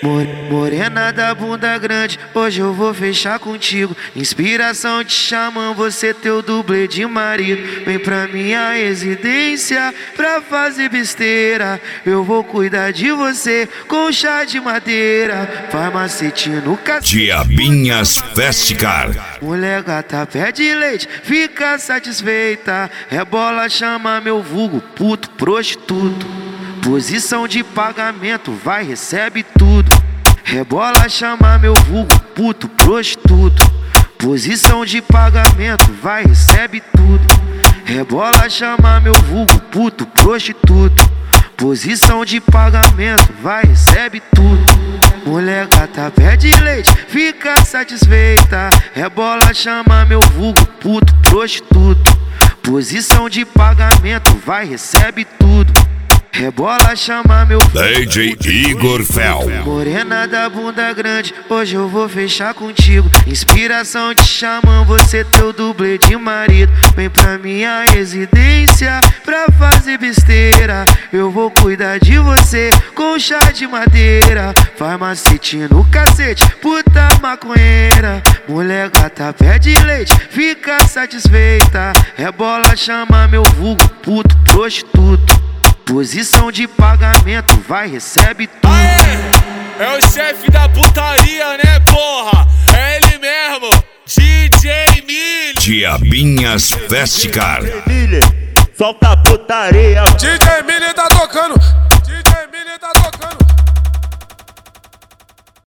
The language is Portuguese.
Morena da bunda grande, hoje eu vou fechar contigo. Inspiração te chamam, você teu dublê de marido. Vem pra minha residência pra fazer besteira. Eu vou cuidar de você com chá de madeira. Farmacete no cacete. Diabinhas Festicar. Mulher gata pede leite, fica satisfeita. Rebola, chama meu vulgo, puto, prostituto. Posição de pagamento, vai, recebe tudo. Rebola, chama meu vulgo, puto, prostituto. Posição de pagamento, vai, recebe tudo. Rebola, chama meu vulgo, puto, prostituto. Posição de pagamento, vai, recebe tudo. Mulher gata pede leite, fica satisfeita. Rebola, chama meu vulgo, puto, prostituto. Posição de pagamento, vai, recebe tudo. Rebola, chama meu DJ Igor Fel. Morena da bunda grande, hoje eu vou fechar contigo. Inspiração te chamam, você teu dublê de marido. Vem pra minha residência pra fazer besteira. Eu vou cuidar de você com chá de madeira. Farmacete no cacete, puta maconheira. Mulher gata pede leite, fica satisfeita. Rebola, chama meu vulgo, puto, prostituto. Posição de pagamento, vai, recebe tudo. Aê, é o chefe da putaria, né, porra? É ele mesmo, DJ Milho. Diabinhas Festicar. Solta a putaria. DJ Milho tá tocando, DJ Milho tá tocando.